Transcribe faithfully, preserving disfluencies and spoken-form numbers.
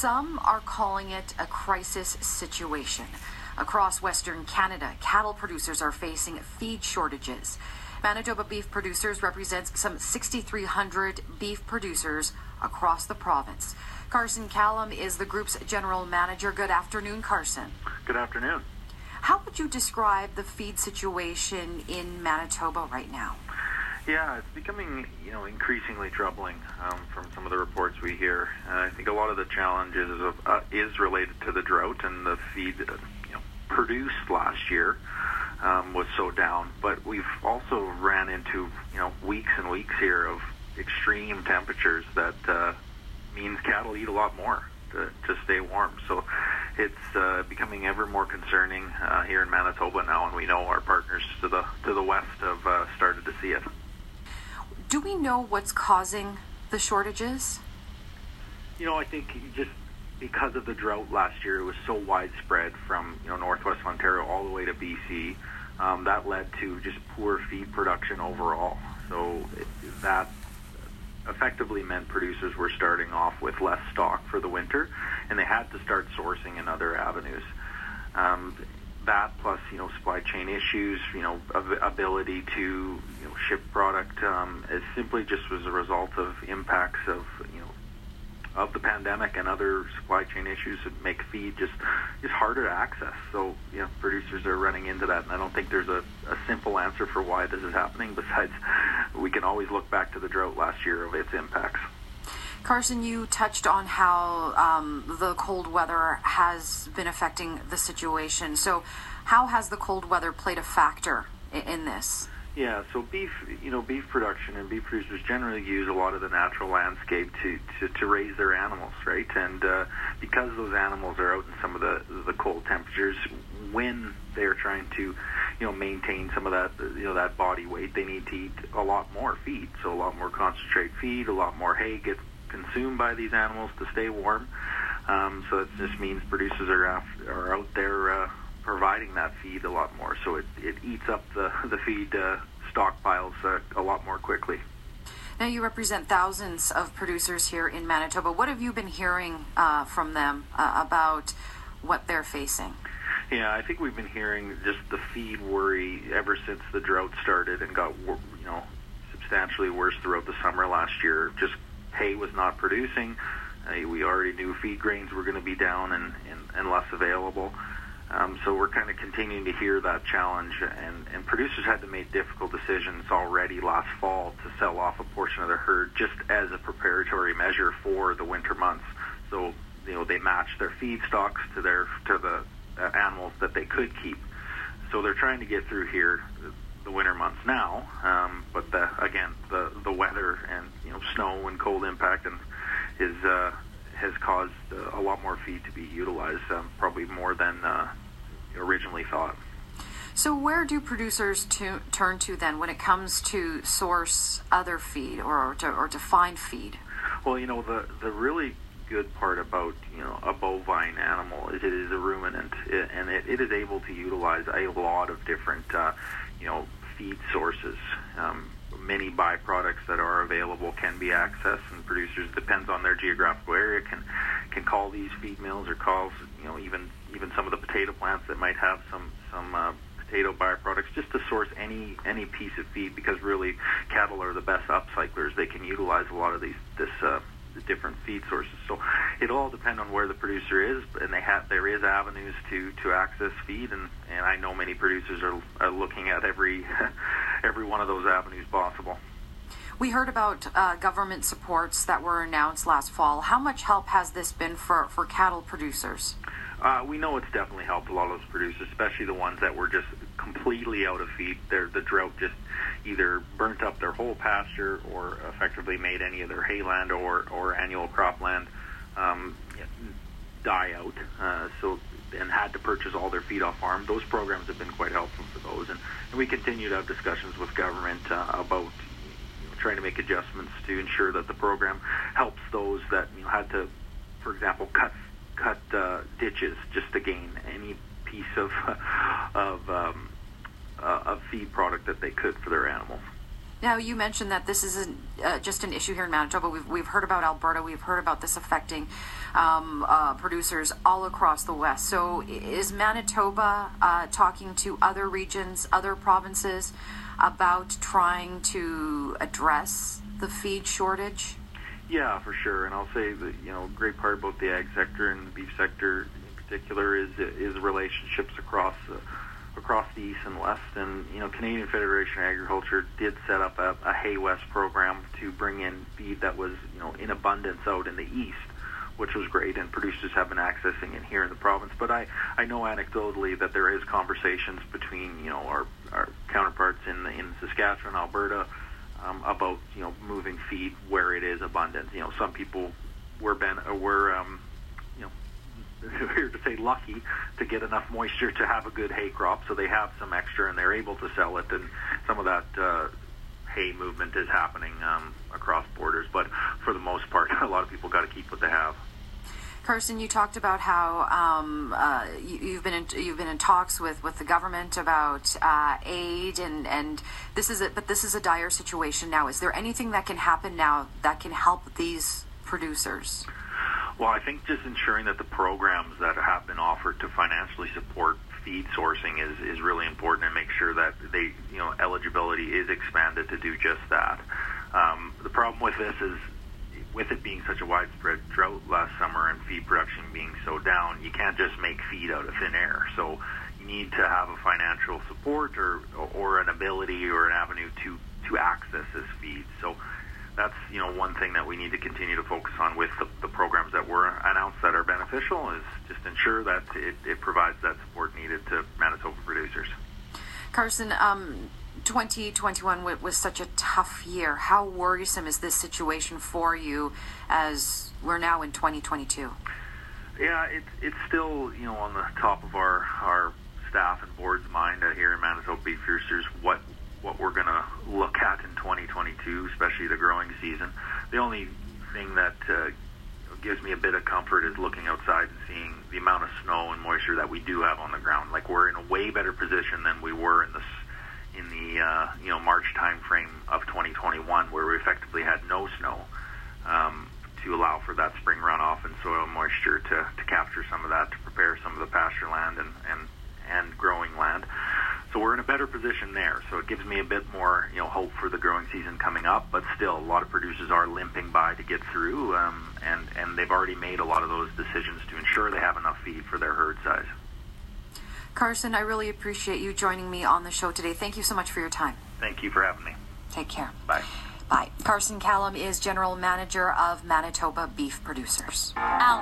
some are calling it a crisis situation. Across Western Canada, cattle producers are facing feed shortages. Manitoba Beef Producers represents some six thousand three hundred beef producers across the province. Carson Callum is the group's general manager. Good afternoon, Carson. Good afternoon. How would you describe the feed situation in Manitoba right now? Yeah, it's becoming, you know, increasingly troubling um, from some of the reports we hear. Uh, I think a lot of the challenges is, uh, is related to the drought, and the feed, uh, you know, produced last year um, was so down. But we've also ran into, you know, weeks and weeks here of extreme temperatures that uh, means cattle eat a lot more to, to stay warm. So it's uh, becoming ever more concerning uh, here in Manitoba now, and we know our partners to the to the west have uh, started to see it. Do we know what's causing the shortages? You know, I think just because of the drought last year, it was so widespread from, you know, northwest Ontario all the way to B C. Um, that led to just poor feed production overall. So it, that effectively meant producers were starting off with less stock for the winter, and they had to start sourcing in other avenues. Um, that plus, you know, supply chain issues, you know, av- ability to, you know, ship product, um, it simply just was a result of impacts of, you know, of the pandemic and other supply chain issues that make feed just just harder to access. So, you know, producers are running into that, and I don't think there's a, a simple answer for why this is happening, besides we can always look back to the drought last year of its impacts. Carson, you touched on how um, the cold weather has been affecting the situation. So how has the cold weather played a factor in, in this? Yeah, so beef, you know, beef production and beef producers generally use a lot of the natural landscape to, to, to raise their animals, right? And uh, because those animals are out in some of the, the cold temperatures, when they're trying to, you know, maintain some of that, you know, that body weight, they need to eat a lot more feed. So a lot more concentrate feed, a lot more hay gets consumed by these animals to stay warm. Um, so it just means producers are, after, are out there uh, providing that feed a lot more. So it, it eats up the, the feed uh, stockpiles uh, a lot more quickly. Now, you represent thousands of producers here in Manitoba. What have you been hearing uh, from them uh, about what they're facing? Yeah, I think we've been hearing just the feed worry ever since the drought started and got, you know, substantially worse throughout the summer last year. Just hay was not producing. Uh, we already knew feed grains were going to be down and, and, and less available. Um, so we're kind of continuing to hear that challenge, and, and producers had to make difficult decisions already last fall to sell off a portion of their herd just as a preparatory measure for the winter months. So, you know, they matched their feed stocks to their to the uh, animals that they could keep. So they're trying to get through here the winter months now, um, but the, again, the the weather and, you know, snow and cold impact and is uh, has caused uh, a lot more feed to be utilized, um, probably more than uh, originally thought. So where do producers to, turn to then when it comes to source other feed or to, or to find feed? Well, you know, the the really good part about, you know, a bovine animal is it is a ruminant, and it, it is able to utilize a lot of different, uh, you know, feed sources. Um, many byproducts that are available can be accessed, and producers, depends on their geographical area, can can call these feed mills or calls, you know, even even some of the potato plants that might have some some uh, potato byproducts, just to source any any piece of feed, because really cattle are the best upcyclers. They can utilize a lot of these this uh, different feed sources. So it'll all depend on where the producer is, and they have there is avenues to, to access feed, and, and I know many producers are, are looking at every every one of those avenues possible. We heard about uh, government supports that were announced last fall. How much help has this been for, for cattle producers? Uh, we know it's definitely helped a lot of those producers, especially the ones that were just completely out of feed. Their, the drought just either burnt up their whole pasture or effectively made any of their hayland or, or annual cropland um, die out, uh, so and had to purchase all their feed off farm. Those programs have been quite helpful for those, and, and we continue to have discussions with government uh, about, you know, trying to make adjustments to ensure that the program helps those that, you know, had to, for example, cut cut uh, ditches just to gain any piece of of um, uh, of feed product that they could for their animals. Now, you mentioned that this isn't uh, just an issue here in Manitoba. We've, we've heard about Alberta. We've heard about this affecting um, uh, producers all across the West. So is Manitoba uh, talking to other regions, other provinces about trying to address the feed shortage? Yeah, for sure. And I'll say that, you know, a great part about the ag sector and the beef sector in particular is is relationships across uh, across the East and West. And, you know, Canadian Federation of Agriculture did set up a, a Hay West program to bring in feed that was, you know, in abundance out in the East, which was great, and producers have been accessing it here in the province. But I, I know anecdotally that there is conversations between, you know, our, our counterparts in the, in Saskatchewan, Alberta, um, about, you know, moving feed where it is abundant. You know, some people were, ben, uh, were um, you know, here to say lucky to get enough moisture to have a good hay crop, so they have some extra and they're able to sell it, and some of that uh, hay movement is happening um, across borders. But for the most part, a lot of people got to keep what they have. Carson, you talked about how um, uh, you, you've been in, you've been in talks with, with the government about uh, aid, and, and this is a, but this is a dire situation now. Is there anything that can happen now that can help these producers? Well, I think just ensuring that the programs that have been offered to financially support feed sourcing is, is really important, and make sure that they, you know, eligibility is expanded to do just that. Um, the problem with this is, with it being such a widespread drought last summer and feed production being so down, you can't just make feed out of thin air. So you need to have a financial support or or an ability or an avenue to, to access this feed. So that's, you know, one thing that we need to continue to focus on with the, the programs that were announced that are beneficial, is just ensure that it, it provides that support needed to Manitoba producers. Carson, um, twenty twenty-one was such a tough year. How worrisome is this situation for you as we're now in twenty twenty-two? Yeah, it's it's still, you know, on the top of our, our staff and board's mind uh, here in Manitoba Beef Producers, what what we're going to look at in twenty twenty-two, especially the growing season. The only thing that uh, gives me a bit of comfort is looking outside and seeing the amount of snow and moisture that we do have on the ground. Like, we're in a way better position than we were in the in the uh, you know, March time frame of twenty twenty-one, where we effectively had no snow, um, to allow for that spring runoff and soil moisture to, to capture some of that, to prepare some of the pasture land and, and, and growing land. So we're in a better position there. So it gives me a bit more, you know, hope for the growing season coming up. But still, a lot of producers are limping by to get through, um, and, and they've already made a lot of those decisions to ensure they have enough feed for their herd size. Carson, I really appreciate you joining me on the show today. Thank you so much for your time. Thank you for having me. Take care. Bye. Bye. Carson Callum is General Manager of Manitoba Beef Producers. Al.